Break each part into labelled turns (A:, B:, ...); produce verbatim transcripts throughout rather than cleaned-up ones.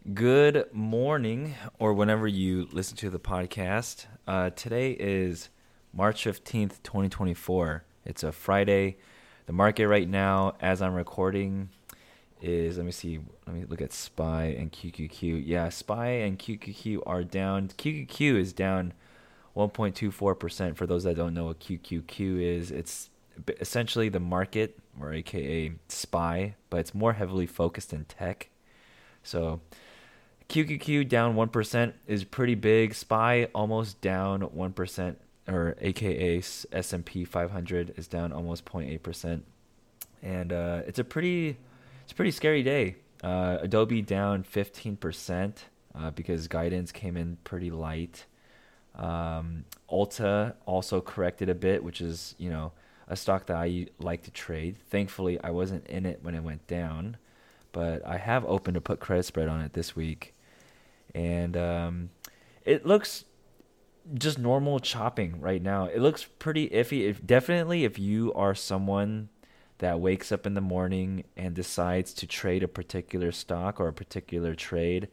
A: Good morning, or whenever you listen to the podcast. Uh, today is March fifteenth, twenty twenty-four. It's a Friday. The market right now, as I'm recording, is, let me see, let me look at S P Y and Q Q Q. Yeah, S P Y and Q Q Q are down. Q Q Q is down one point two four percent. For those that don't know what Q Q Q is, it's essentially the market, or A K A S P Y, but it's more heavily focused in tech. So Q Q Q down one percent is pretty big. S P Y almost down one percent, or A K A S and P five hundred is down almost zero point eight percent. And uh, it's a pretty it's a pretty scary day. Uh, Adobe down fifteen percent uh, because guidance came in pretty light. Um, Ulta also corrected a bit, which is, you know, a stock that I like to trade. Thankfully, I wasn't in it when it went down, but I have opened a put credit spread on it this week. And um, it looks just normal chopping right now. It looks pretty iffy. If definitely if you are someone that wakes up in the morning and decides to trade a particular stock or a particular trade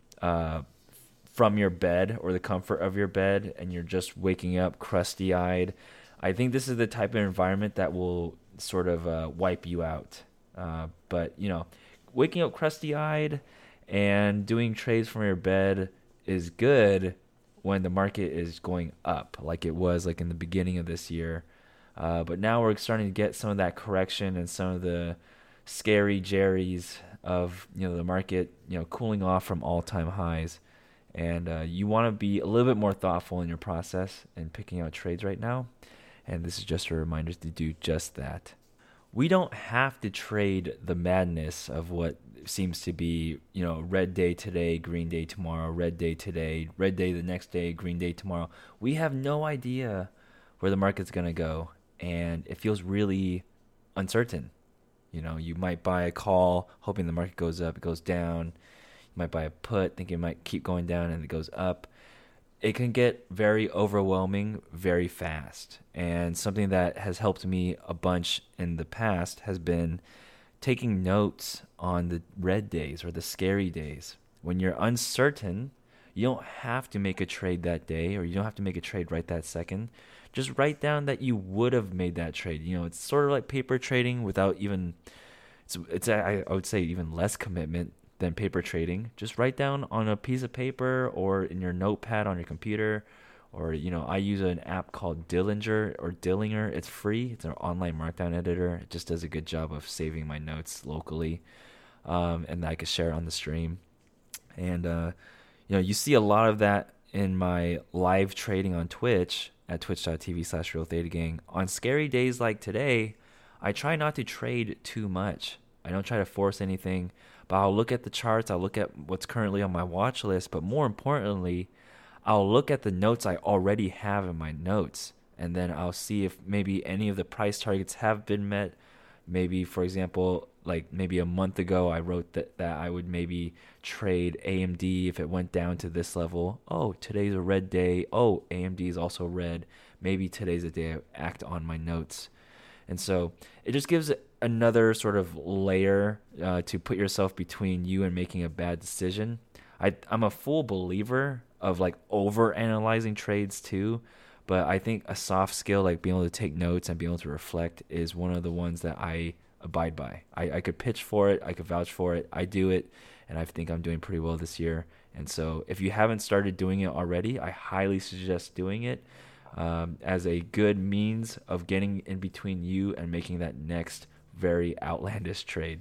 A: uh, from your bed or the comfort of your bed, and you're just waking up crusty eyed, I think this is the type of environment that will sort of uh, wipe you out. Uh, but you know, waking up crusty eyed and doing trades from your bed is good when the market is going up, like it was like in the beginning of this year. Uh, but now we're starting to get some of that correction and some of the scary Jerry's of, you know, the market, you know, cooling off from all-time highs. And uh, you want to be a little bit more thoughtful in your process and picking out trades right now. And this is just a reminder to do just that. We don't have to trade the madness of what seems to be, you know, red day today, green day tomorrow, red day today, red day the next day, green day tomorrow. We have no idea where the market's going to go, and it feels really uncertain. You know, you might buy a call hoping the market goes up, it goes down. You might buy a put thinking it might keep going down and it goes up. It can get very overwhelming very fast. And something that has helped me a bunch in the past has been taking notes on the red days or the scary days. When you're uncertain, you don't have to make a trade that day, or you don't have to make a trade right that second. Just write down that you would have made that trade. You know, it's sort of like paper trading without even, it's, it's I would say even less commitment than paper trading. Just write down on a piece of paper or in your notepad on your computer, or, you know, I use an app called Dillinger or Dillinger. It's free. It's an online markdown editor. It just does a good job of saving my notes locally, um, and I could share on the stream. And uh, you know, you see a lot of that in my live trading on Twitch at twitch.tv slash real theta gang. On scary days like today, I try not to trade too much. I don't try to force anything, but I'll look at the charts. I'll look at what's currently on my watch list. But more importantly, I'll look at the notes I already have in my notes. And then I'll see if maybe any of the price targets have been met. Maybe, for example, like maybe a month ago, I wrote that, that I would maybe trade A M D if it went down to this level. Oh, today's a red day. Oh, A M D is also red. Maybe today's a day I act on my notes. And so it just gives another sort of layer uh, to put yourself between you and making a bad decision. I, I'm a full believer of like over analyzing trades too, but I think a soft skill like being able to take notes and being able to reflect is one of the ones that I abide by. I, I could pitch for it. I could vouch for it. I do it, and I think I'm doing pretty well this year. And so if you haven't started doing it already, I highly suggest doing it. Um, as a good means of getting in between you and making that next very outlandish trade.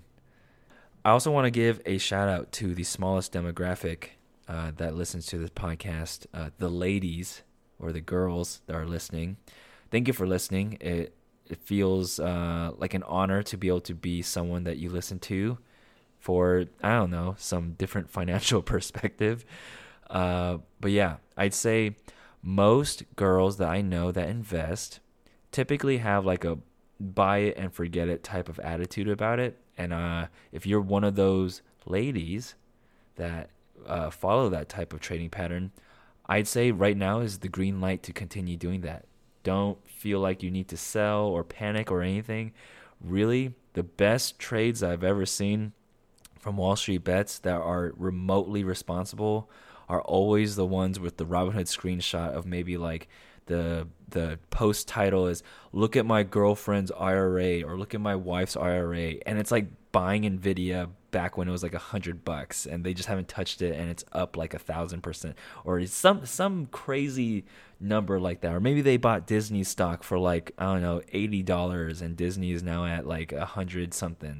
A: I also want to give a shout out to the smallest demographic uh, that listens to this podcast, uh, the ladies or the girls that are listening. Thank you for listening. It it feels uh, like an honor to be able to be someone that you listen to for, I don't know, some different financial perspective. Uh, but yeah, I'd say most girls that I know that invest typically have like a buy it and forget it type of attitude about it. And uh, if you're one of those ladies that uh, follow that type of trading pattern, I'd say right now is the green light to continue doing that. Don't feel like you need to sell or panic or anything. Really, the best trades I've ever seen from Wall Street Bets that are remotely responsible are always the ones with the Robinhood screenshot of maybe like the the post title is "Look at my girlfriend's I R A" or "Look at my wife's I R A," and it's like buying Nvidia back when it was like a hundred bucks, and they just haven't touched it, and it's up like a thousand percent, or it's some some crazy number like that. Or maybe they bought Disney stock for like I don't know eighty dollars, and Disney is now at like a hundred something.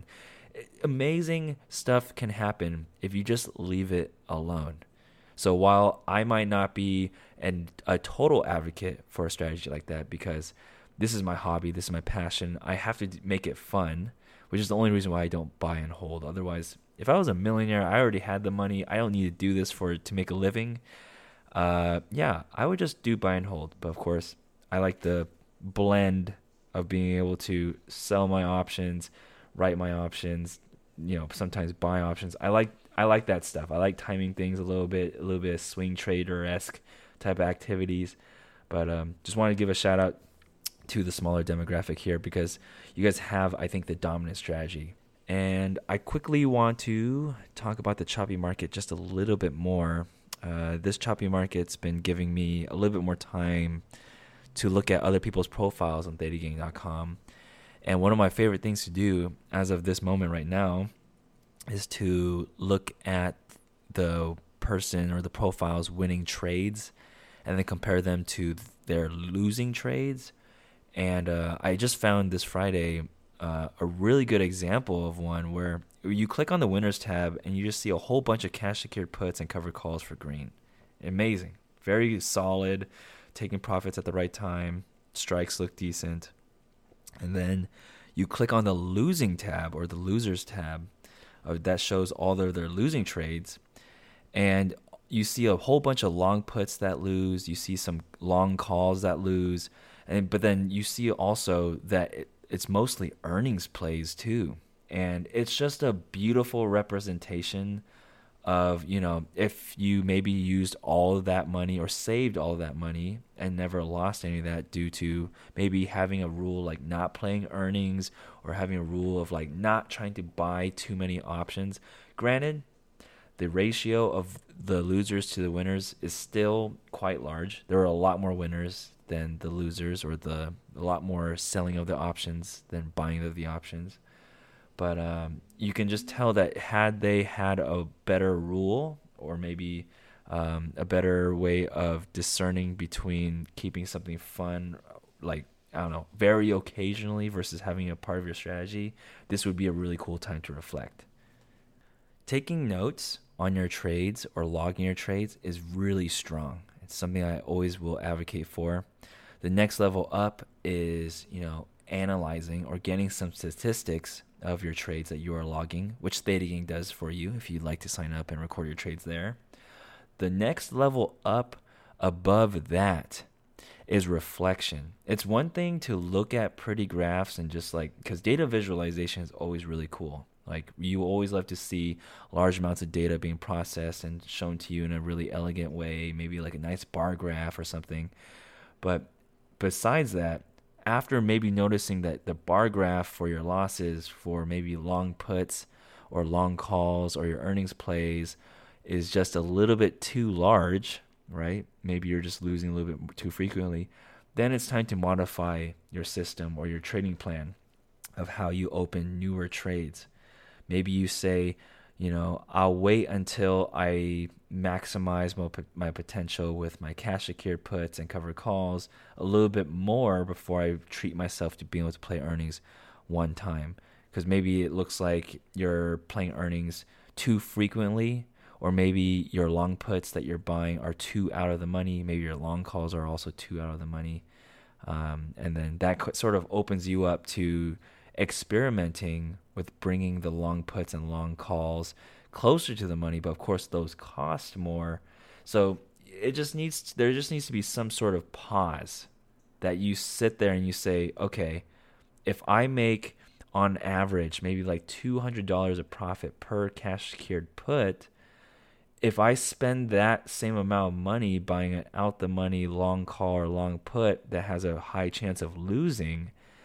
A: Amazing stuff can happen if you just leave it alone. So while I might not be an, a total advocate for a strategy like that, because this is my hobby, this is my passion, I have to make it fun, which is the only reason why I don't buy and hold. Otherwise, if I was a millionaire, I already had the money, I don't need to do this for to make a living. Uh, yeah, I would just do buy and hold. But of course, I like the blend of being able to sell my options, write my options, you know, sometimes buy options. I like I like that stuff. I like timing things a little bit, a little bit of swing trader-esque type of activities. But um, just wanted to give a shout out to the smaller demographic here because you guys have, I think, the dominant strategy. And I quickly want to talk about the choppy market just a little bit more. Uh, this choppy market's been giving me a little bit more time to look at other people's profiles on theta gang dot com. And one of my favorite things to do as of this moment right now is to look at the person or the profile's winning trades and then compare them to their losing trades. And uh, I just found this Friday uh, a really good example of one where you click on the winners tab and you just see a whole bunch of cash secured puts and covered calls for green. Amazing. Very solid, taking profits at the right time. Strikes look decent. And then you click on the losing tab or the losers tab uh, that shows all of their losing trades. And you see a whole bunch of long puts that lose. You see some long calls that lose. And but then you see also that it, it's mostly earnings plays too. And it's just a beautiful representation of, you know, if you maybe used all of that money or saved all of that money and never lost any of that due to maybe having a rule like not playing earnings or having a rule of like not trying to buy too many options. Granted, the ratio of the losers to the winners is still quite large. There are a lot more winners than the losers, or the a lot more selling of the options than buying of the options. But um, you can just tell that had they had a better rule or maybe um, a better way of discerning between keeping something fun, like, I don't know, very occasionally versus having a part of your strategy, this would be a really cool time to reflect. Taking notes on your trades or logging your trades is really strong. It's something I always will advocate for. The next level up is, you know, analyzing or getting some statistics of your trades that you are logging, which ThetaGang does for you if you'd like to sign up and record your trades there. The next level up above that is reflection. It's one thing to look at pretty graphs and just like, because data visualization is always really cool. Like, you always love to see large amounts of data being processed and shown to you in a really elegant way, maybe like a nice bar graph or something. But besides that, after maybe noticing that the bar graph for your losses for maybe long puts or long calls or your earnings plays is just a little bit too large, right? Maybe you're just losing a little bit too frequently. Then it's time to modify your system or your trading plan of how you open newer trades. Maybe you say, you know, I'll wait until I maximize my, my potential with my cash secured puts and covered calls a little bit more before I treat myself to being able to play earnings one time. Because maybe it looks like you're playing earnings too frequently, or maybe your long puts that you're buying are too out of the money. Maybe your long calls are also too out of the money. Um, and then that sort of opens you up to experimenting with bringing the long puts and long calls closer to the money, but of course those cost more. So it just needs there just needs to be some sort of pause that you sit there and you say, okay, if I make on average maybe like two hundred dollars of profit per cash secured put, if I spend that same amount of money buying an out the money long call or long put that has a high chance of losing,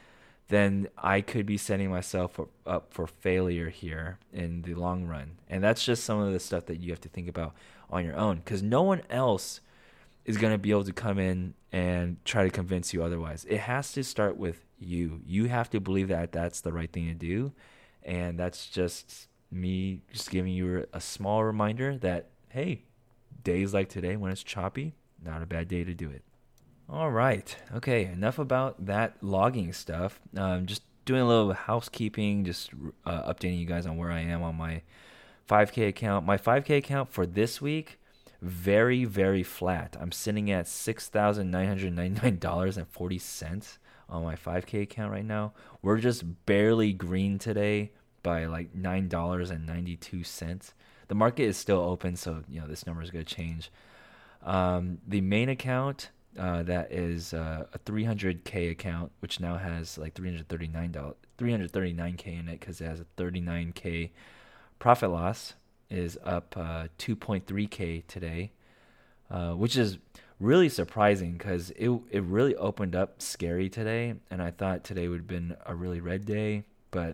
A: then I could be setting myself up for failure here in the long run. And that's just some of the stuff that you have to think about on your own, because no one else is going to be able to come in and try to convince you otherwise. It has to start with you. You have to believe that that's the right thing to do. And that's just me just giving you a small reminder that, hey, days like today when it's choppy, not a bad day to do it. All right. Okay. Enough about that logging stuff. Um, just doing a little housekeeping, just uh, updating you guys on where I am on my five K account. My five K account for this week, very, very flat. I'm sitting at six thousand nine hundred ninety-nine dollars and forty cents on my five K account right now. We're just barely green today by like nine dollars and ninety-two cents. The market is still open, so you know this number is going to change. Um, the main account, uh, that is uh, a three hundred K account, which now has like three hundred thirty-nine dollars, three hundred thirty-nine K in it because it has a thirty-nine K profit loss, is up uh, two point three K today, uh, which is really surprising because it it really opened up scary today, and I thought today would have been a really red day, but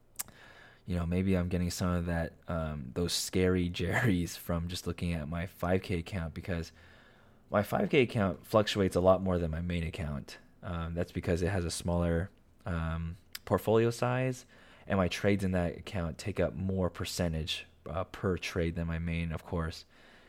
A: you know, maybe I'm getting some of that, um, those scary Jerry's from just looking at my five K account, because my five K account fluctuates a lot more than my main account. Um, that's because it has a smaller um, portfolio size, and my trades in that account take up more percentage uh, per trade than my main, of course.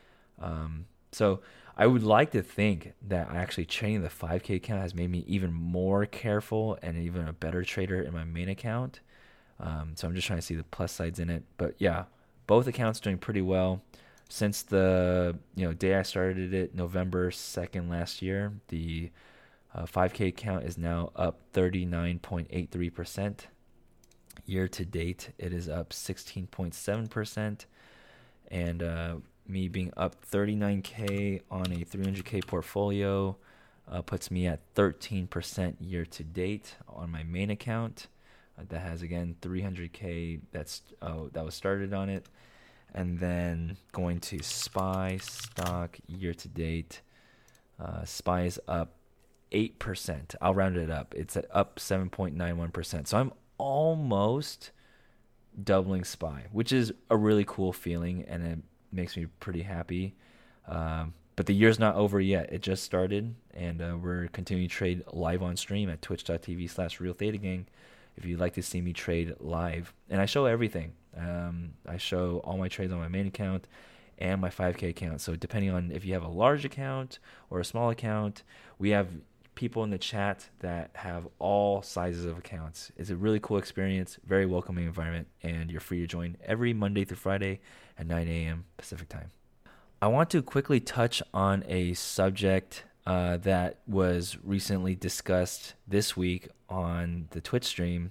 A: Um, so I would like to think that actually trading the five K account has made me even more careful and even a better trader in my main account. Um, so I'm just trying to see the plus sides in it. But yeah, both accounts doing pretty well. Since the you know day I started it, November second last year, the uh, five K account is now up thirty-nine point eight three percent. Year to date, it is up sixteen point seven percent. And uh, me being up thirty-nine K on a three hundred K portfolio uh, puts me at thirteen percent year to date on my main account. Uh, that has, again, three hundred K that's uh, that was started on it. And then going to S P Y stock year to date, uh, S P Y is up eight percent. I'll round it up. It's at up seven point nine one percent. So I'm almost doubling S P Y, which is a really cool feeling, and it makes me pretty happy. Um, but the year's not over yet. It just started, and uh, we're continuing to trade live on stream at twitch.tv slash Real Theta Gang if you'd like to see me trade live. And I show everything. Um, I show all my trades on my main account and my five K account. So depending on if you have a large account or a small account, we have people in the chat that have all sizes of accounts. It's a really cool experience, very welcoming environment, and you're free to join every Monday through Friday at nine a.m. Pacific time. I want to quickly touch on a subject uh, that was recently discussed this week on the Twitch stream.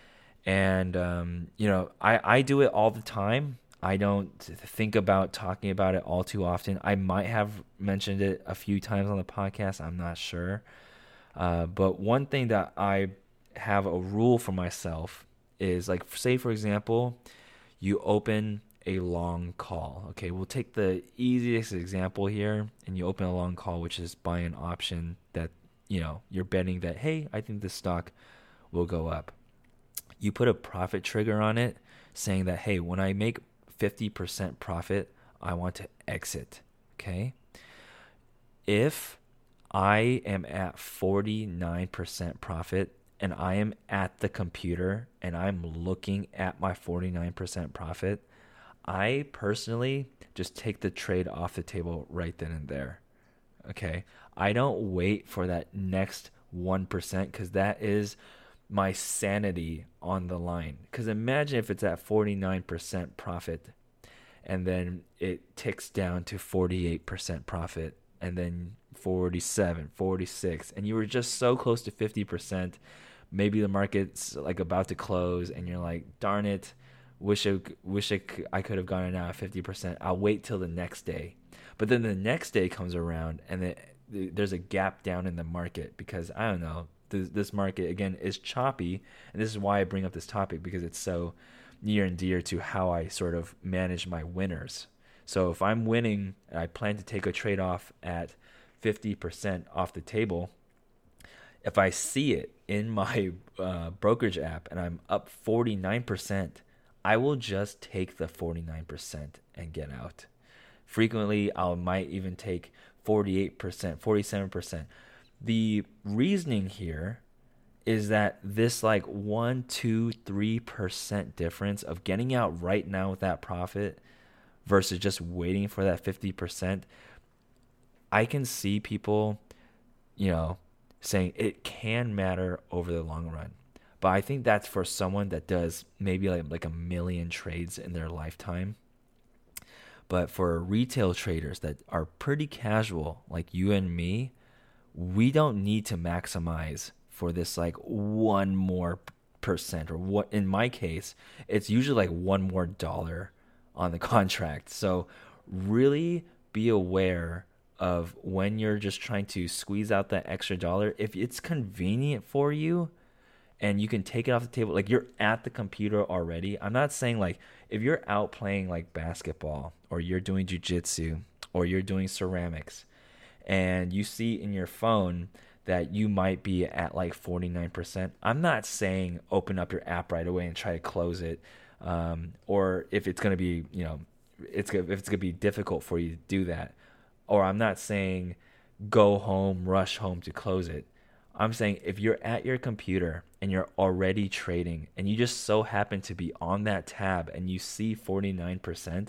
A: And, um, you know, I, I do it all the time. I don't think about talking about it all too often. I might have mentioned it a few times on the podcast. I'm not sure. Uh, but one thing that I have a rule for myself is, like, say, for example, you open a long call. Okay, we'll take the easiest example here, and you open a long call, which is buying an option that, you know, you're betting that, hey, I think this stock will go up. You put a profit trigger on it saying that, hey, when I make fifty percent profit, I want to exit. Okay. If I am at forty-nine percent profit and I am at the computer and I'm looking at my forty-nine percent profit, I personally just take the trade off the table right then and there. Okay. I don't wait for that next one percent, because that is my sanity on the line. Because imagine if it's at forty-nine percent profit and then it ticks down to forty-eight percent profit and then forty-seven, forty-six, and you were just so close to fifty percent. Maybe the market's like about to close and you're like, darn it, wish I, wish I, I could have gotten out at fifty percent. I'll wait till the next day. But then the next day comes around and it, there's a gap down in the market because, I don't know, this, this market, again, is choppy. And this is why I bring up this topic, because it's so near and dear to how I sort of manage my winners. So if I'm winning and I plan to take a trade off at fifty percent off the table, if I see it in my uh, brokerage app and I'm up forty-nine percent, I will just take the forty-nine percent and get out. Frequently, I might even take forty-eight percent, forty-seven percent. The reasoning here is that this like one, two, three percent difference of getting out right now with that profit versus just waiting for that fifty percent, I can see people, you know, saying it can matter over the long run. But I think that's for someone that does maybe like, like a million trades in their lifetime. But for retail traders that are pretty casual, like you and me, we don't need to maximize for this like one more percent, or what in my case, it's usually like one more dollar on the contract. So really be aware of when you're just trying to squeeze out that extra dollar. If it's convenient for you and you can take it off the table, like you're at the computer already. I'm not saying like if you're out playing like basketball or you're doing jiu-jitsu or you're doing ceramics and you see in your phone that you might be at like forty-nine percent. I'm not saying open up your app right away and try to close it. Um, or if it's going to be, you know, it's if it's going to be difficult for you to do that. Or I'm not saying go home, rush home to close it. I'm saying if you're at your computer and you're already trading and you just so happen to be on that tab and you see forty-nine percent,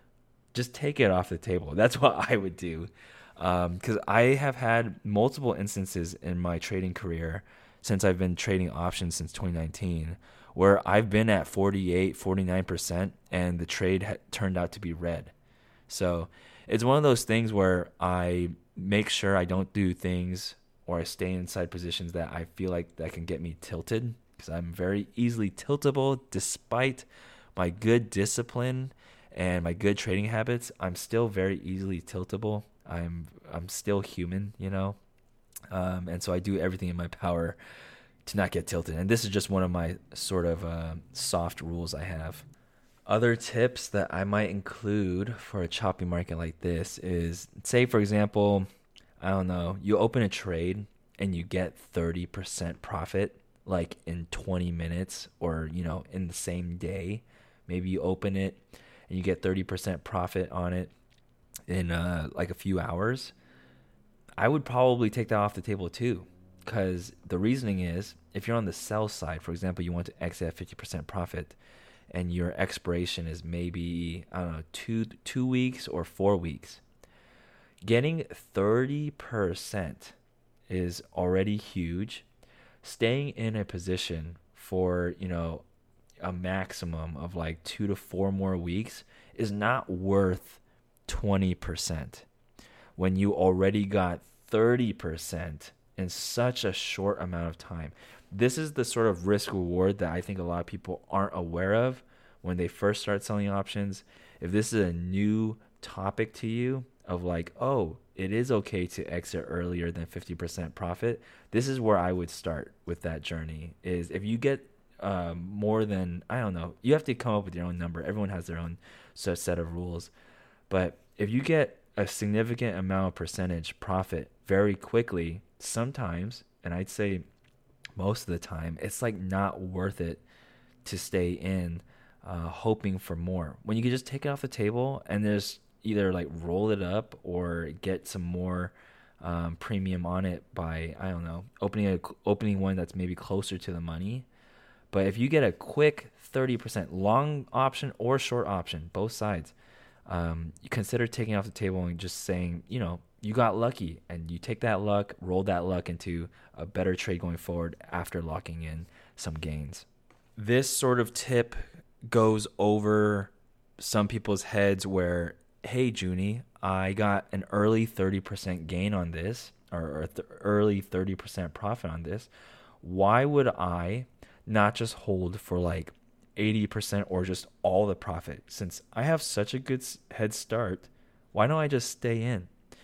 A: just take it off the table. That's what I would do. Because um, I have had multiple instances in my trading career since I've been trading options since twenty nineteen where I've been at forty-eight, forty-nine percent and the trade ha- turned out to be red. So it's one of those things where I make sure I don't do things or I stay inside positions that I feel like that can get me tilted, because I'm very easily tiltable despite my good discipline and my good trading habits. I'm still very easily tiltable. I'm I'm still human, you know, um, and so I do everything in my power to not get tilted. And this is just one of my sort of uh, soft rules I have. Other tips that I might include for a choppy market like this is, say, for example, I don't know, you open a trade and you get thirty percent profit like in twenty minutes or, you know, in the same day. Maybe you open it and you get thirty percent profit on it in uh, like a few hours. I would probably take that off the table too, because the reasoning is if you're on the sell side, for example, you want to exit at fifty percent profit and your expiration is maybe, I don't know, two, two weeks or four weeks. Getting thirty percent is already huge. Staying in a position for, you know, a maximum of like two to four more weeks is not worth twenty percent when you already got thirty percent in such a short amount of time. This is the sort of risk reward that I think a lot of people aren't aware of when they first start selling options. If this is a new topic to you of like, oh, it is okay to exit earlier than fifty percent profit, this is where I would start with that journey. Is if you get um, more than, I don't know, you have to come up with your own number. Everyone has their own set of rules. But if you get a significant amount of percentage profit very quickly, sometimes, and I'd say most of the time, it's like not worth it to stay in uh, hoping for more. When you can just take it off the table and there's either like roll it up or get some more um, premium on it by, I don't know, opening a, opening one that's maybe closer to the money. But if you get a quick thirty percent long option or short option, both sides, um, you consider taking it off the table and just saying, you know, you got lucky and you take that luck, roll that luck into a better trade going forward after locking in some gains. This sort of tip goes over some people's heads where, hey, Junie, I got an early thirty percent gain on this, or, or th- early thirty percent profit on this. Why would I not just hold for like eighty percent or just all the profit? Since I have such a good head start, why don't I just stay in?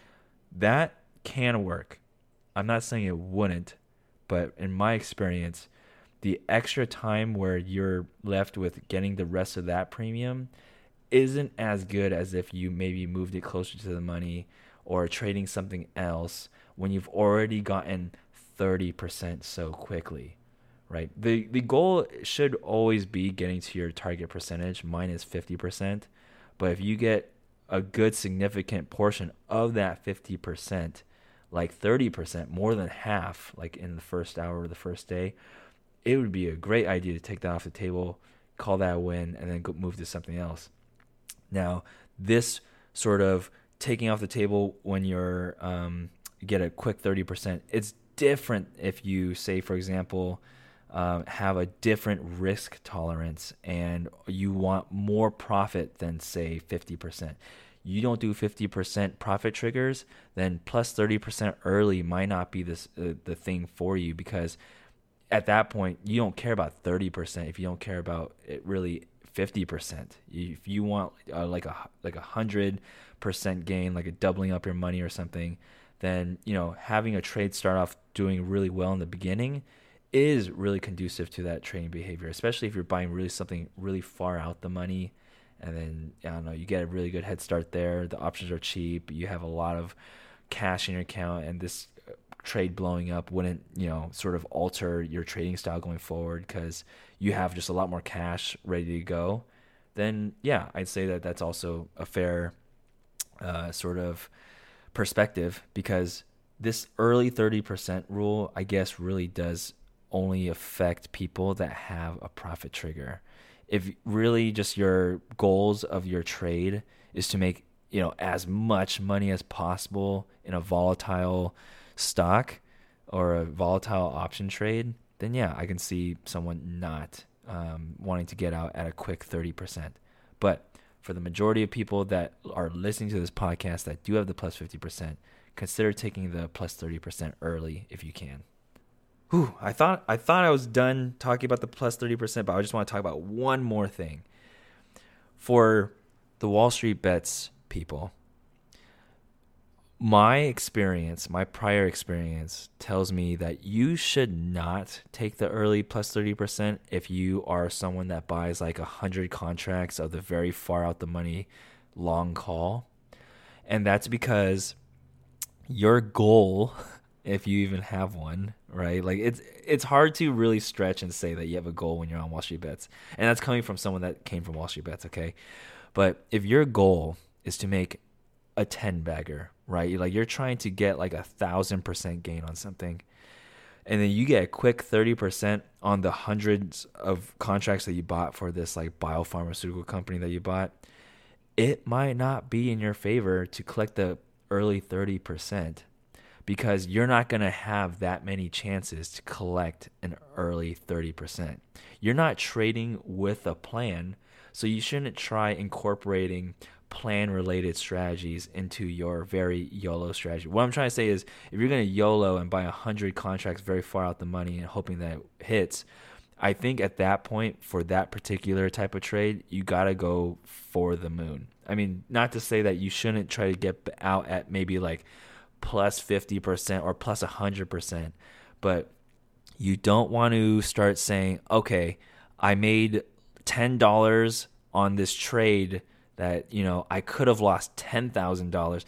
A: That can work. I'm not saying it wouldn't, but in my experience, the extra time where you're left with getting the rest of that premium isn't as good as if you maybe moved it closer to the money or trading something else when you've already gotten thirty percent so quickly, right? The the goal should always be getting to your target percentage minus fifty percent. But if you get a good significant portion of that fifty percent, like thirty percent, more than half, like in the first hour or the first day, it would be a great idea to take that off the table, call that a win, and then go move to something else. Now, this sort of taking off the table when you're um, you get a quick thirty percent, it's different if you say, for example, um, have a different risk tolerance and you want more profit than, say, fifty percent. You don't do fifty percent profit triggers, then plus thirty percent early might not be this uh, the thing for you, because at that point you don't care about thirty percent if you don't care about it really fifty percent. If you want uh, like a like a hundred percent gain, like a doubling up your money or something, then you know having a trade start off doing really well in the beginning is really conducive to that trading behavior, especially if you're buying really something really far out the money. And then, I don't know, you get a really good head start there. The options are cheap. You have a lot of cash in your account, and this trade blowing up wouldn't, you know, sort of alter your trading style going forward because you have just a lot more cash ready to go. Then, yeah, I'd say that that's also a fair uh, sort of perspective, because this early thirty percent rule, I guess, really does only affect people that have a profit trigger. If really just your goals of your trade is to make, you know, as much money as possible in a volatile stock or a volatile option trade, then yeah, I can see someone not um, wanting to get out at a quick thirty percent. But for the majority of people that are listening to this podcast that do have the plus fifty percent, consider taking the plus thirty percent early if you can. Whew, I thought I thought I was done talking about the plus thirty percent, but I just want to talk about one more thing. For the Wall Street Bets people, my experience, my prior experience tells me that you should not take the early plus thirty percent if you are someone that buys like one hundred contracts of the very far out the money long call. And that's because your goal, if you even have one, right? Like it's it's hard to really stretch and say that you have a goal when you're on Wall Street Bets. And that's coming from someone that came from Wall Street Bets, okay? But if your goal is to make a ten bagger, right? Like you're trying to get like a thousand percent gain on something, and then you get a quick thirty percent on the hundreds of contracts that you bought for this like biopharmaceutical company that you bought, it might not be in your favor to collect the early thirty percent, because you're not going to have that many chances to collect an early thirty percent. You're not trading with a plan, so you shouldn't try incorporating plan-related strategies into your very YOLO strategy. What I'm trying to say is, if you're going to YOLO and buy one hundred contracts very far out the money and hoping that it hits, I think at that point, for that particular type of trade, you got to go for the moon. I mean, not to say that you shouldn't try to get out at maybe like plus fifty percent or plus one hundred percent, but you don't want to start saying, okay, I made ten dollars on this trade that, you know, I could have lost ten thousand dollars.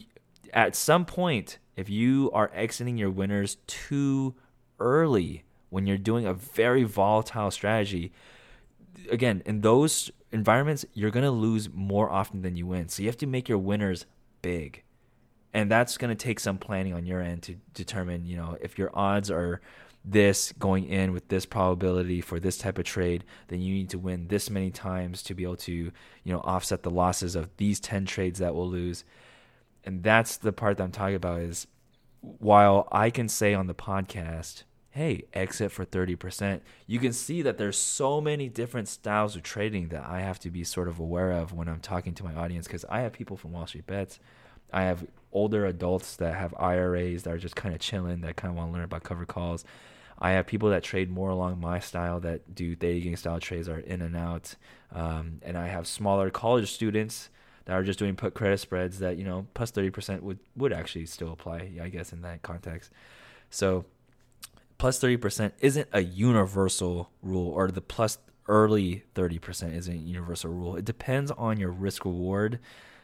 A: At some point, if you are exiting your winners too early when you're doing a very volatile strategy, again, in those environments, you're going to lose more often than you win. So you have to make your winners big. And that's going to take some planning on your end to determine, you know, if your odds are this going in with this probability for this type of trade, then you need to win this many times to be able to, you know, offset the losses of these ten trades that will lose. And that's the part that I'm talking about is, while I can say on the podcast, hey, exit for thirty percent, you can see that there's so many different styles of trading that I have to be sort of aware of when I'm talking to my audience, because I have people from Wall Street Bets. I have older adults that have I R As that are just kind of chilling, that kind of want to learn about cover calls. I have people that trade more along my style, that do day game style trades, are in and out. Um, and I have smaller college students that are just doing put credit spreads that, you know, plus thirty percent would, would actually still apply, I guess, in that context. So plus thirty percent isn't a universal rule, or the plus early thirty percent isn't a universal rule. It depends on your risk reward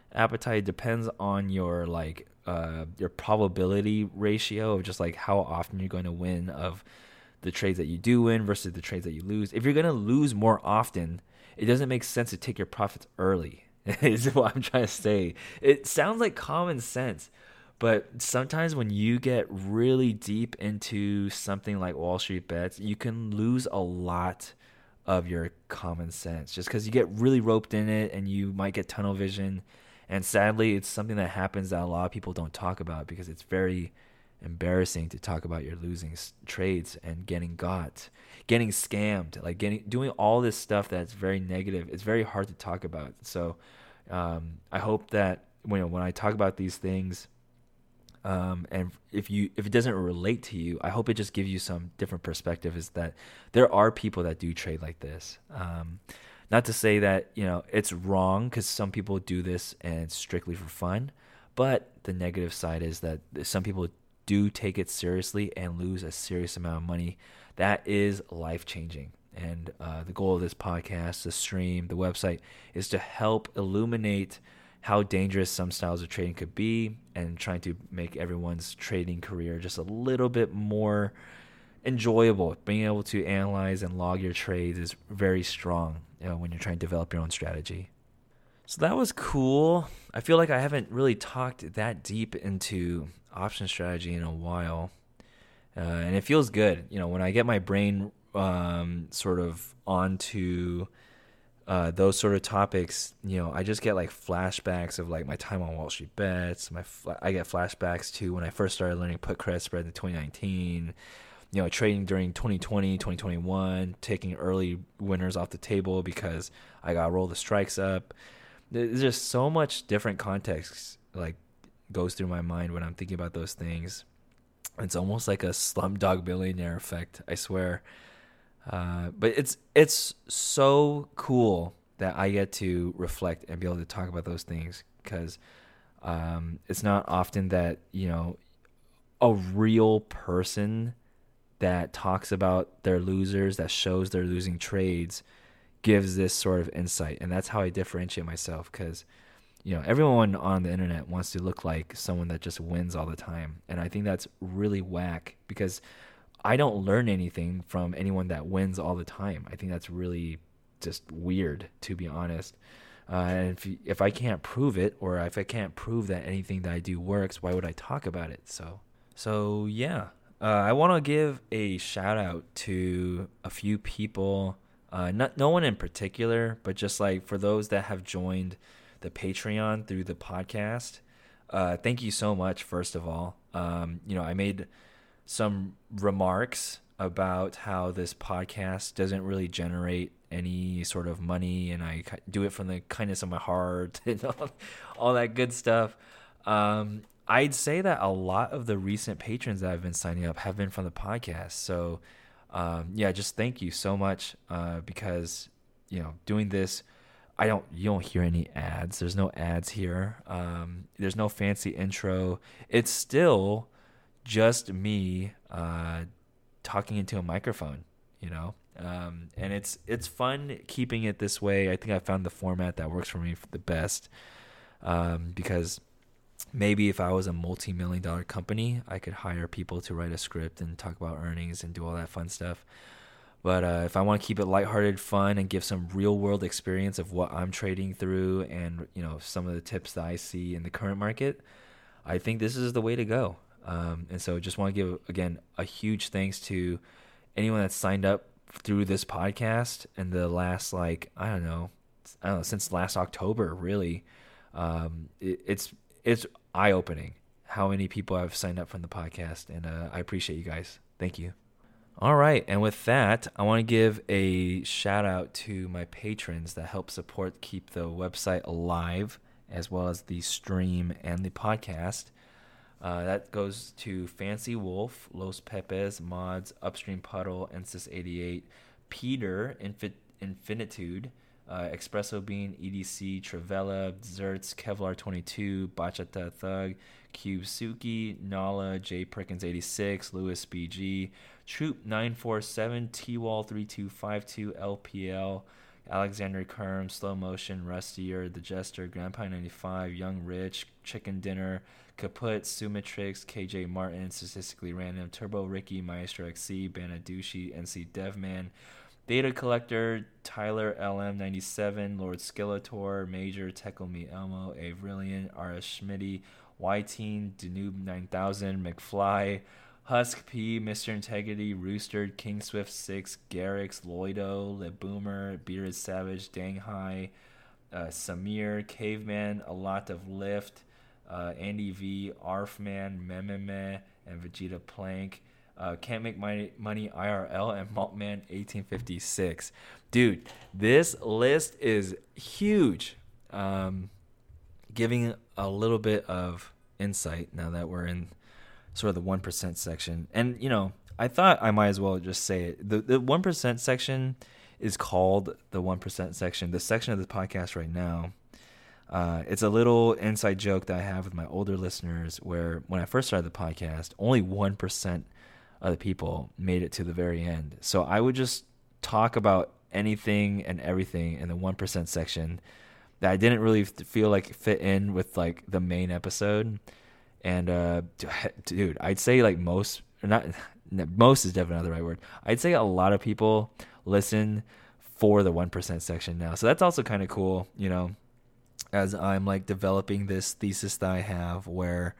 A: appetite depends on your like uh, your probability ratio of just like how often you're going to win of the trades that you do win versus the trades that you lose. If you're going to lose more often, it doesn't make sense to take your profits early. Is what I'm trying to say. It sounds like common sense, but sometimes when you get really deep into something like Wall Street bets, you can lose a lot of your common sense just because you get really roped in it and you might get tunnel vision. And sadly, it's something that happens that a lot of people don't talk about because it's very embarrassing to talk about your losing s- trades and getting got, getting scammed, like getting doing all this stuff that's very negative. It's very hard to talk about. So um, I hope that when when I talk about these things, um, and if you if it doesn't relate to you, I hope it just gives you some different perspective. Is that there are people that do trade like this. Um, not to say that you know it's wrong because some people do this and it's strictly for fun, but the negative side is that some people do take it seriously and lose a serious amount of money. That is life changing. And uh, the goal of this podcast, the stream, the website is to help illuminate how dangerous some styles of trading could be and trying to make everyone's trading career just a little bit more enjoyable. Being able to analyze and log your trades is very strong, you know, when you're trying to develop your own strategy. So that was cool. I feel like I haven't really talked that deep into option strategy in a while. Uh, and it feels good. You know, when I get my brain um, sort of onto uh, those sort of topics, you know, I just get like flashbacks of like my time on Wall Street Bets. My fl- I get flashbacks to when I first started learning put credit spread in twenty nineteen. You know, trading during twenty twenty, twenty twenty-one, taking early winners off the table because I got to roll the strikes up. There's just so much different context like goes through my mind when I'm thinking about those things. It's almost like a Slumdog Millionaire effect, I swear. Uh, but it's it's so cool that I get to reflect and be able to talk about those things because um, it's not often that, you know, a real person that talks about their losers, that shows their losing trades, gives this sort of insight. And that's how I differentiate myself because, you know, everyone on the internet wants to look like someone that just wins all the time. And I think that's really whack because I don't learn anything from anyone that wins all the time. I think that's really just weird, to be honest. Uh, and if, if I can't prove it, or if I can't prove that anything that I do works, why would I talk about it? So, so yeah, uh, I want to give a shout out to a few people, uh, not no one in particular, but just like for those that have joined the Patreon through the podcast. Uh, thank you so much, first of all. Um, you know, I made some remarks about how this podcast doesn't really generate any sort of money and I do it from the kindness of my heart and all, all that good stuff. Um, I'd say that a lot of the recent patrons that I've been signing up have been from the podcast. So, um, yeah, just thank you so much uh, because, you know, doing this, I don't, you don't hear any ads. There's no ads here. Um, there's no fancy intro. It's still just me uh, talking into a microphone, you know, um, and it's it's fun keeping it this way. I think I found the format that works for me the best um, because maybe if I was a multi-million dollar company, I could hire people to write a script and talk about earnings and do all that fun stuff. But uh, if I want to keep it lighthearted, fun, and give some real world experience of what I'm trading through and, you know, some of the tips that I see in the current market, I think this is the way to go. Um, and so just want to give, again, a huge thanks to anyone that's signed up through this podcast in the last, like, I don't know, I don't know, since last October, really. Um, it, it's it's eye-opening how many people have signed up from the podcast, and uh, I appreciate you guys. Thank you. All right, and with that, I want to give a shout out to my patrons that help support keep the website alive, as well as the stream and the podcast. Uh, that goes to Fancy Wolf, Los Pepes, Mods, Upstream Puddle, Ensis eighty-eight, Peter, Infi- Infinitude, uh, Espresso Bean, E D C, Travella, Zertz, Kevlar twenty-two, Bachata Thug, Cube Suki, Nala, J Perkins eighty-six, Lewis B G, Troop nine four seven, T-Wall three two five two, L P L, Alexander Kerm, Slow Motion, Rustier, The Jester, Grandpa ninety-five, Young Rich, Chicken Dinner, Kaput, Sumatrix, K J Martin, Statistically Random, Turbo Ricky, Maestro X C, Banadushi, N C Devman, Data Collector, Tyler L M ninety-seven, Lord Skeletor, Major, Teckle Me Elmo, Avrillion, R S Schmitty, Y-Teen, Danube nine thousand, McFly, Husk P, Mister Integrity, Rooster, King Swift six, Garrix, Lloydo, Le Boomer, Bearded Savage, Dang High, uh, Samir, Caveman, A Lot of Lift, uh, Andy V, Arfman, Mememe, and Vegeta Plank. Uh, Can't Make My Money I R L, and Maltman eighteen fifty-six. Dude, this list is huge. Um, giving a little bit of insight now that we're in sort of the one percent section. And, you know, I thought I might as well just say it. The, the one percent section is called the one percent section. The section of the podcast right now, uh, it's a little inside joke that I have with my older listeners where when I first started the podcast, only one percent of the people made it to the very end. So I would just talk about anything and everything in the one percent section that I didn't really feel like fit in with like the main episode. And uh, dude, I'd say like most, or not, most is definitely not the right word. I'd say a lot of people listen for the one percent section now. So that's also kind of cool, you know, as I'm like developing this thesis that I have where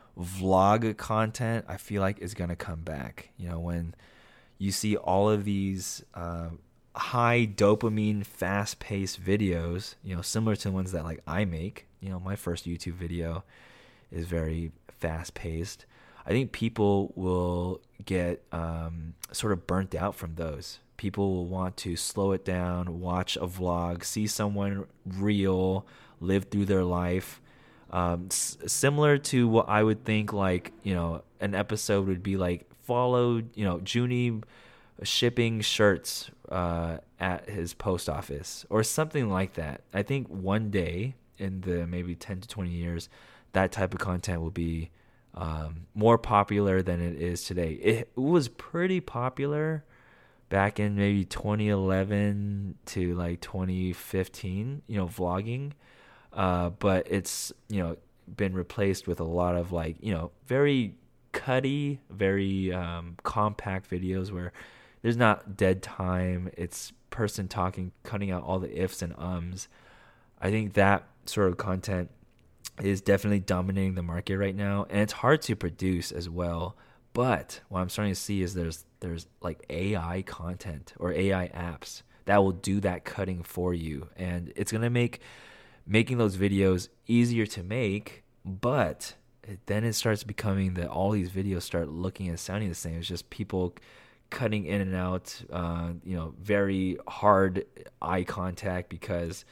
A: vlog content I feel like is going to come back. You know, when you see all of these uh, high dopamine, fast-paced videos, you know, similar to the ones that like I make. You know, my first YouTube video is very fast-paced. I think people will get um, sort of burnt out from those. People will want to slow it down, watch a vlog, see someone real, live through their life. Um, s- similar to what I would think like, you know, an episode would be like, follow, you know, Junie shipping shirts uh, at his post office or something like that. I think one day in the maybe ten to twenty years, that type of content will be um, more popular than it is today. It was pretty popular back in maybe twenty eleven to like twenty fifteen, you know, vlogging. Uh, but it's, you know, been replaced with a lot of like, you know, very cutty, very um, compact videos where there's not dead time. It's person talking, cutting out all the ifs and ums. I think that sort of content is definitely dominating the market right now, and it's hard to produce as well. But what I'm starting to see is there's there's like A I content or A I apps that will do that cutting for you, and it's gonna make making those videos easier to make. But it, then it starts becoming that all these videos start looking and sounding the same. It's just people cutting in and out, uh, you know, very hard eye contact because,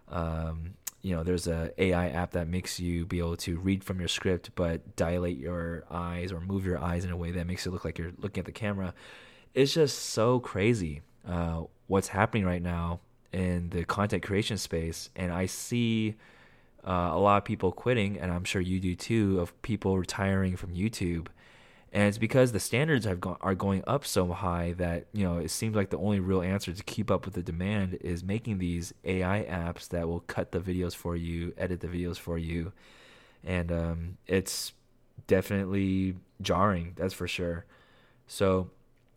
A: um, you know, there's a A I app that makes you be able to read from your script, but dilate your eyes or move your eyes in a way that makes it look like you're looking at the camera. It's just so crazy uh, what's happening right now in the content creation space. And I see uh, a lot of people quitting, and I'm sure you do too, of people retiring from YouTube. And it's because the standards have gone, are going up so high that, you know, it seems like the only real answer to keep up with the demand is making these A I apps that will cut the videos for you, edit the videos for you. And um, it's definitely jarring, that's for sure. So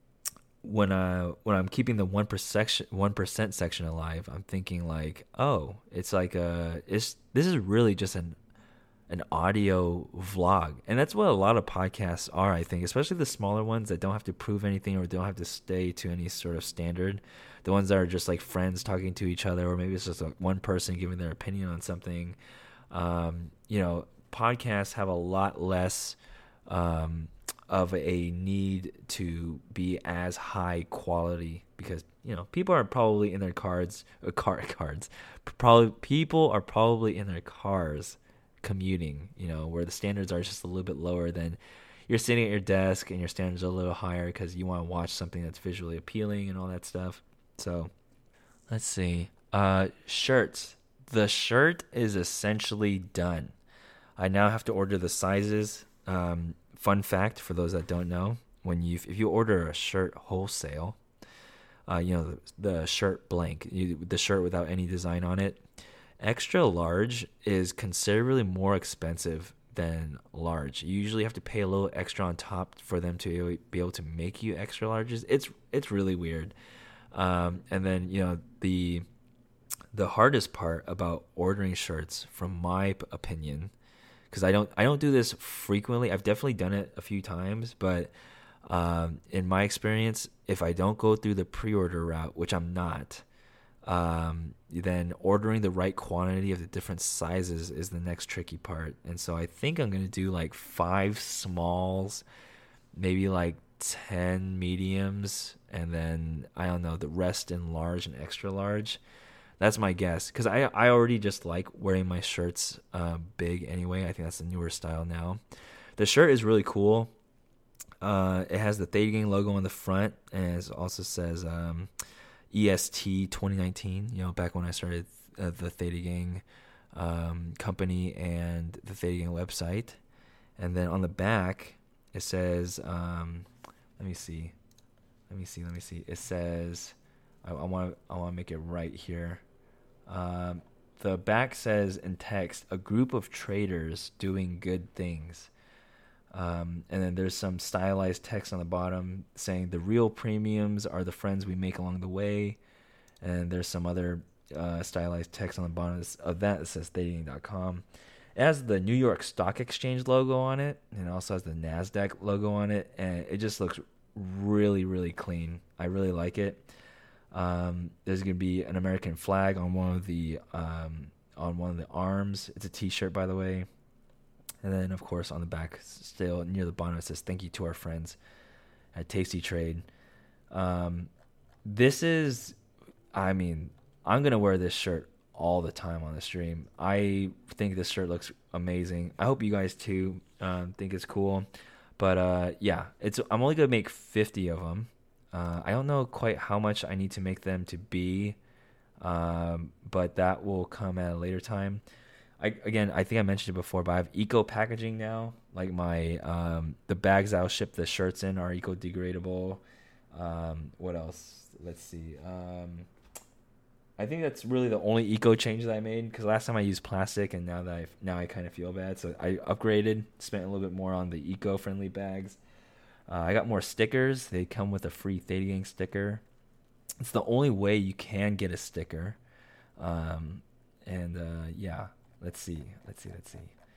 A: when I when I'm keeping the one percent one percent section alive, I'm thinking like, oh, it's like a it's this is really just an an audio vlog. And that's what a lot of podcasts are, I think, especially the smaller ones that don't have to prove anything or don't have to stay to any sort of standard. The ones that are just like friends talking to each other, or maybe it's just like one person giving their opinion on something. Um, you know, podcasts have a lot less um, of a need to be as high quality because, you know, people are probably in their cards, uh, car cards. Probably people are probably in their cars commuting, you know, where the standards are just a little bit lower than you're sitting at your desk and your standards are a little higher because you want to watch something that's visually appealing and all that stuff. So let's see. Uh, shirts. The shirt is essentially done. I now have to order the sizes. Um, fun fact for those that don't know, when you if you order a shirt wholesale, uh, you know, the, the shirt blank, you, the shirt without any design on it. Extra large is considerably more expensive than large. You usually have to pay a little extra on top for them to be able to make you extra larges. It's it's really weird. Um, and then you know the the hardest part about ordering shirts, from my p- opinion, because I don't I don't do this frequently. I've definitely done it a few times, but um, in my experience, if I don't go through the pre-order route, which I'm not, um, then ordering the right quantity of the different sizes is the next tricky part. And so I think I'm going to do like five smalls, maybe like ten mediums, and then I don't know, the rest in large and extra large. That's my guess, because I, I already just like wearing my shirts uh, big anyway. I think that's the newer style now. The shirt is really cool. Uh, it has the Theta Gang logo on the front, and it also says um, E S T twenty nineteen, you know, back when I started uh, the Theta Gang um, company and the Theta Gang website. And then on the back, it says, um, let me see, let me see, let me see. It says, I want to I want to make it right here. Um, the back says in text, a group of traders doing good things. Um, and then there's some stylized text on the bottom saying the real premiums are the friends we make along the way. And there's some other uh, stylized text on the bottom of that that says theta gang dot com. It has the New York Stock Exchange logo on it, and it also has the NASDAQ logo on it, and it just looks really, really clean. I really like it. Um, there's going to be an American flag on one of the um, on one of the arms. It's a T-shirt, by the way. And then, of course, on the back, still near the bottom, it says, thank you to our friends at Tasty Trade. Um, this is, I mean, I'm going to wear this shirt all the time on the stream. I think this shirt looks amazing. I hope you guys, too, um, think it's cool. But, uh, yeah, it's. I'm only going to make fifty of them. Uh, I don't know quite how much I need to make them to be, um, but that will come at a later time. I, again, I think I mentioned it before, but I have eco packaging now. Like my um, the bags I'll ship the shirts in are eco degradable. Um, what else? Let's see. Um, I think that's really the only eco change that I made, because last time I used plastic, and now that I now I kind of feel bad, so I upgraded, spent a little bit more on the eco friendly bags. Uh, I got more stickers. They come with a free Theta Gang sticker. It's the only way you can get a sticker. Um, and uh, yeah. Let's see. Let's see. Let's see.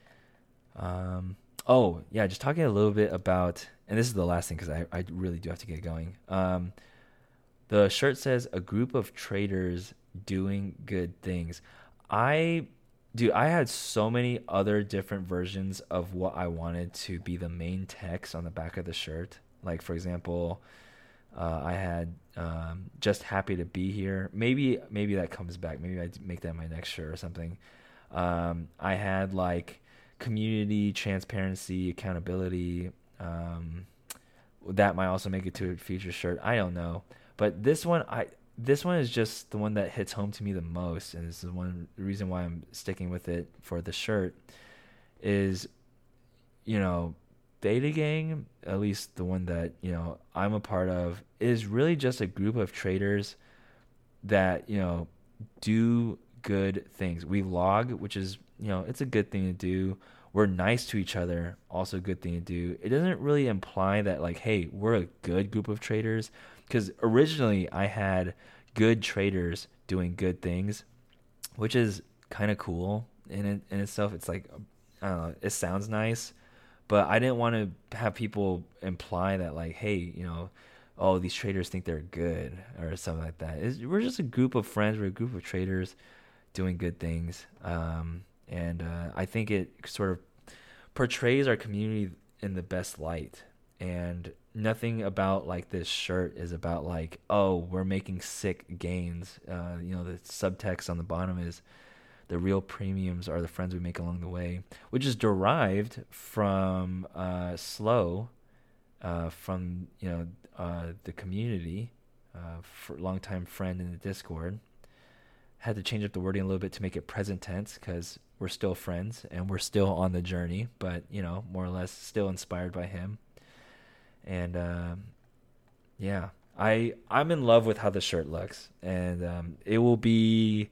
A: Um, oh, yeah, just talking a little bit about, and this is the last thing because I, I really do have to get going. Um, the shirt says, a group of traders doing good things. I, dude, I had so many other different versions of what I wanted to be the main text on the back of the shirt. Like, for example, uh, I had um, just happy to be here. Maybe, maybe that comes back. Maybe I make that my next shirt or something. Um, I had like community, transparency, accountability. Um, that might also make it to a future shirt. I don't know, but this one, I this one is just the one that hits home to me the most, and this is one the reason why I'm sticking with it for the shirt. Is, you know, Theta Gang, at least the one that you know I'm a part of, is really just a group of traders that you know do good things. We log, which is, you know, it's a good thing to do. We're nice to each other, also a good thing to do. It doesn't really imply that like, hey, we're a good group of traders, because originally I had good traders doing good things, which is kind of cool in it, in itself. It's like, I don't know, it sounds nice, but I didn't want to have people imply that like, hey, you know, oh, these traders think they're good or something like that. It's, we're just a group of friends. We're a group of traders doing good things, um, and uh, I think it sort of portrays our community in the best light. And nothing about like this shirt is about like, oh, we're making sick gains. Uh, you know, the subtext on the bottom is the real premiums are the friends we make along the way, which is derived from uh, Slow, uh, from you know uh, the community, uh, for longtime friend in the Discord. Had to change up the wording a little bit to make it present tense, because we're still friends and we're still on the journey, but, you know, more or less still inspired by him. And, um, yeah, I I'm in love with how the shirt looks, and um, it will be.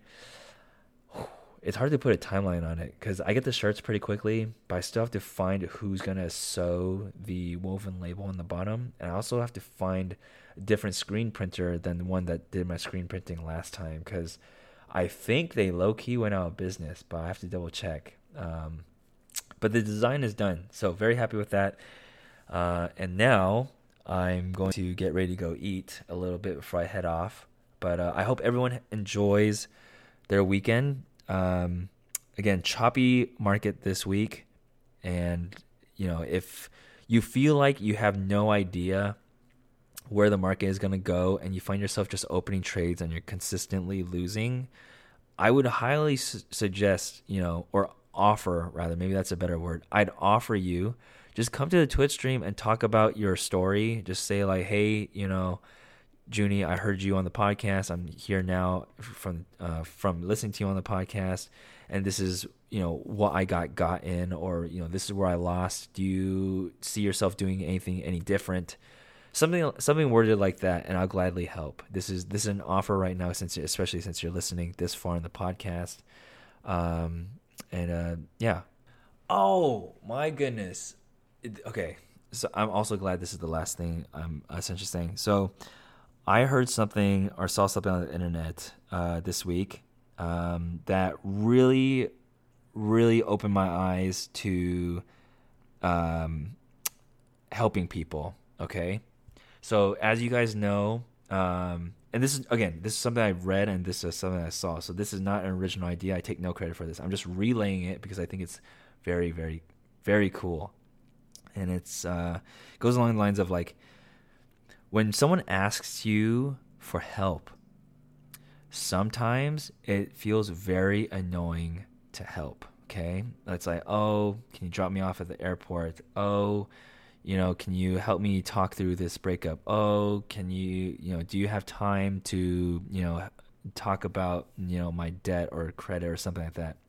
A: It's hard to put a timeline on it because I get the shirts pretty quickly, but I still have to find who's gonna sew the woven label on the bottom, and I also have to find a different screen printer than the one that did my screen printing last time because I think they low key went out of business, but I have to double check. Um, but the design is done, so very happy with that. Uh, and now I'm going to get ready to go eat a little bit before I head off. But uh, I hope everyone enjoys their weekend. Um, again, choppy market this week. And, you know, if you feel like you have no idea where the market is going to go and you find yourself just opening trades and you're consistently losing, I would highly su- suggest, you know, or offer rather, maybe that's a better word. I'd offer you just come to the Twitch stream and talk about your story. Just say like, hey, you know, Junie, I heard you on the podcast. I'm here now from uh, from listening to you on the podcast, and this is, you know, what I got got in, or, you know, this is where I lost. Do you see yourself doing anything any different? Something something worded like that, and I'll gladly help. This is this is an offer right now, since especially since you're listening this far in the podcast. Um, and uh, yeah. Oh my goodness. It, okay, so I'm also glad this is the last thing I'm essentially saying. So I heard something or saw something on the internet uh, this week um, that really, really opened my eyes to um, helping people. Okay, so as you guys know, um, and this is again, this is something I read and this is something I saw. So this is not an original idea. I take no credit for this. I'm just relaying it because I think it's very, very, very cool. And it's uh, goes along the lines of like, when someone asks you for help, sometimes it feels very annoying to help. Okay, it's like, oh, can you drop me off at the airport? Oh, you know, can you help me talk through this breakup? Oh, can you, you know, do you have time to, you know, talk about, you know, my debt or credit or something like that?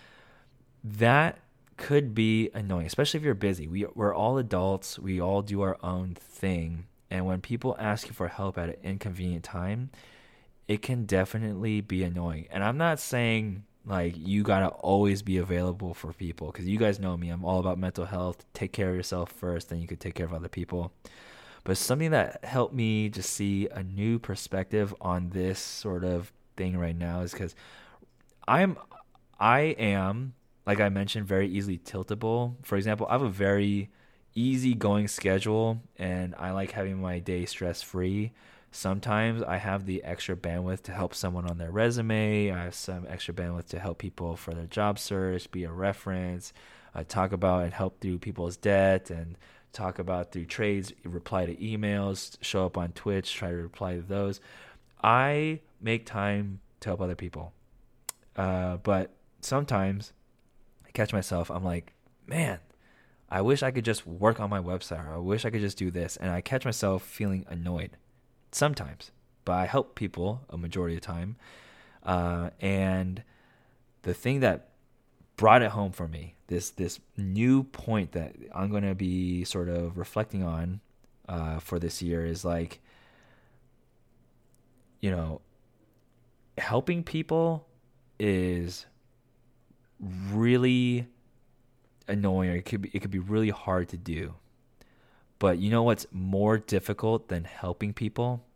A: That could be annoying, especially if you're busy. We, we're all adults. We all do our own thing. And when people ask you for help at an inconvenient time, it can definitely be annoying. And I'm not saying like you got to always be available for people, because you guys know me. I'm all about mental health. Take care of yourself first, then you could take care of other people. But something that helped me just see a new perspective on this sort of thing right now is because I'm, I am, like I mentioned, very easily tiltable. For example, I have a very easygoing schedule, and I like having my day stress-free. Sometimes I have the extra bandwidth to help someone on their resume. I have some extra bandwidth to help people for their job search, be a reference, uh, talk about and help through people's debt, and talk about through trades, reply to emails, show up on Twitch, try to reply to those. I make time to help other people. Uh, but sometimes catch myself, I'm like, man, I wish I could just work on my website, or I wish I could just do this. And I catch myself feeling annoyed sometimes, but I help people a majority of the time. Uh, and the thing that brought it home for me, this this new point that I'm going to be sort of reflecting on uh, for this year is like, you know, helping people is really annoying, or it could be it could be really hard to do. But you know what's more difficult than helping people?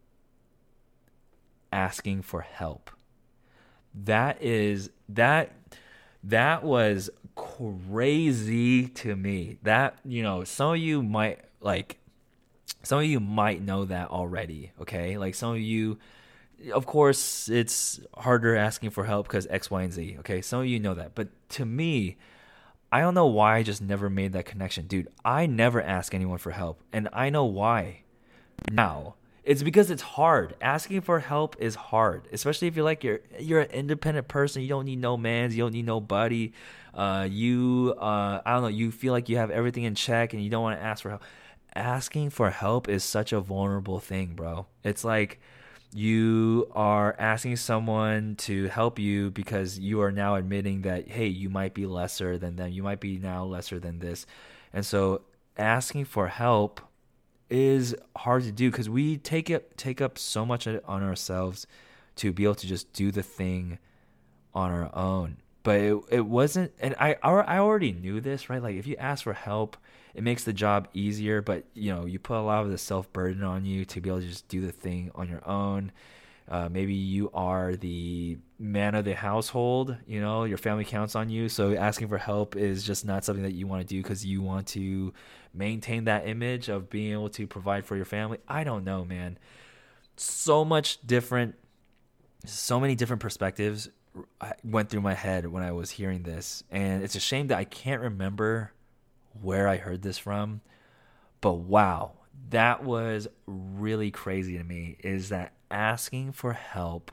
A: Asking for help. That is that that was crazy to me. That, you know, some of you might like some of you might know that already, okay? Like some of you, of course, it's harder asking for help because X, Y, and Z. Okay, some of you know that. But to me, I don't know why I just never made that connection. Dude, I never ask anyone for help. And I know why now. It's because it's hard. Asking for help is hard, especially if you're like you're you're an independent person. You don't need no mans. You don't need nobody. Uh, you uh, I don't know. You feel like you have everything in check, and you don't want to ask for help. Asking for help is such a vulnerable thing, bro. It's like you are asking someone to help you because you are now admitting that, hey, you might be lesser than them. You might be now lesser than this. And so asking for help is hard to do because we take it take up so much on ourselves to be able to just do the thing on our own. But it it wasn't, and I I already knew this, right? Like if you ask for help, it makes the job easier, but you know, you put a lot of the self burden on you to be able to just do the thing on your own. Uh, maybe you are the man of the household, you know, your family counts on you. So asking for help is just not something that you want to do because you want to maintain that image of being able to provide for your family. I don't know, man. So much different, so many different perspectives went through my head when I was hearing this. And it's a shame that I can't remember where I heard this from. But wow, that was really crazy to me, is that asking for help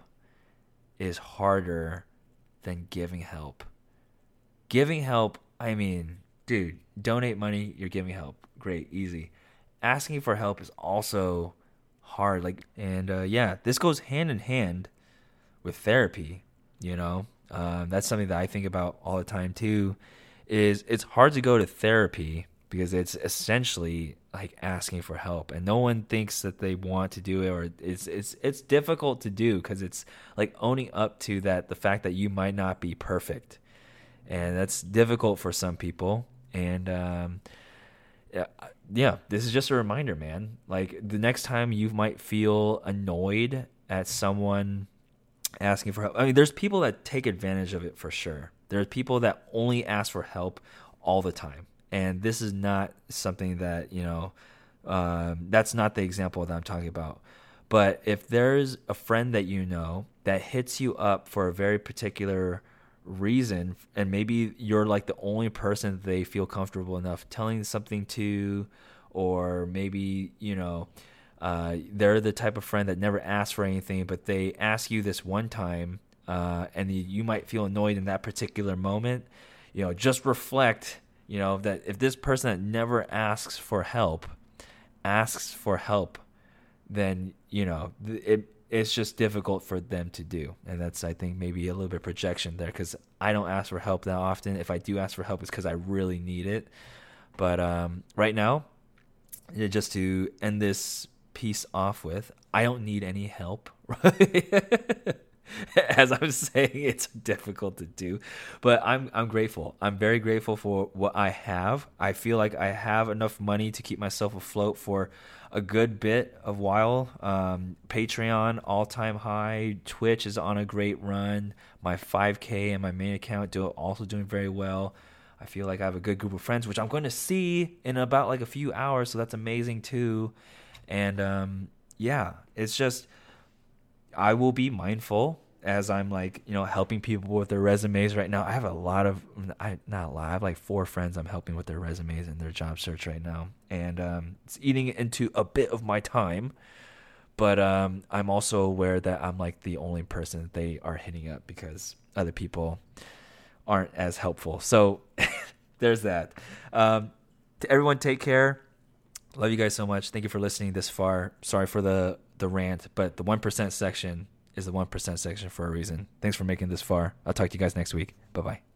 A: is harder than giving help. Giving help, I mean, dude, donate money, you're giving help. Great, easy. Asking for help is also hard. Like, and uh, yeah, this goes hand in hand with therapy, you know? Um, that's something that I think about all the time too, is it's hard to go to therapy because it's essentially like asking for help, and no one thinks that they want to do it, or it's it's it's difficult to do because it's like owning up to that, the fact that you might not be perfect, and that's difficult for some people. And um, yeah, yeah, this is just a reminder, man. Like the next time you might feel annoyed at someone asking for help, I mean, there's people that take advantage of it for sure. There are people that only ask for help all the time. And this is not something that, you know, um, that's not the example that I'm talking about. But if there's a friend that you know that hits you up for a very particular reason, and maybe you're like the only person that they feel comfortable enough telling something to, or maybe, you know, uh, they're the type of friend that never asks for anything, but they ask you this one time, uh, and you might feel annoyed in that particular moment, you know, just reflect, you know, that if this person that never asks for help asks for help, then, you know, it it's just difficult for them to do. And that's, I think, maybe a little bit of projection there, because I don't ask for help that often. If I do ask for help, it's because I really need it. But um, right now, just to end this piece off with, I don't need any help. As I'm saying, it's difficult to do, but I'm I'm grateful. I'm very grateful for what I have. I feel like I have enough money to keep myself afloat for a good bit of while. Um, Patreon all-time high. Twitch is on a great run. My five K and my main account do also doing very well. I feel like I have a good group of friends, which I'm going to see in about like a few hours, so that's amazing too. And um, yeah, it's just, I will be mindful as I'm like, you know, helping people with their resumes right now. I have a lot of, I not a lot, I have like four friends I'm helping with their resumes and their job search right now. And um, it's eating into a bit of my time, but um, I'm also aware that I'm like the only person that they are hitting up because other people aren't as helpful. So there's that. Um, to everyone, take care. Love you guys so much. Thank you for listening this far. Sorry for the, the rant, but the one percent section is the one percent section for a reason. Thanks for making this far. I'll talk to you guys next week. Bye-bye.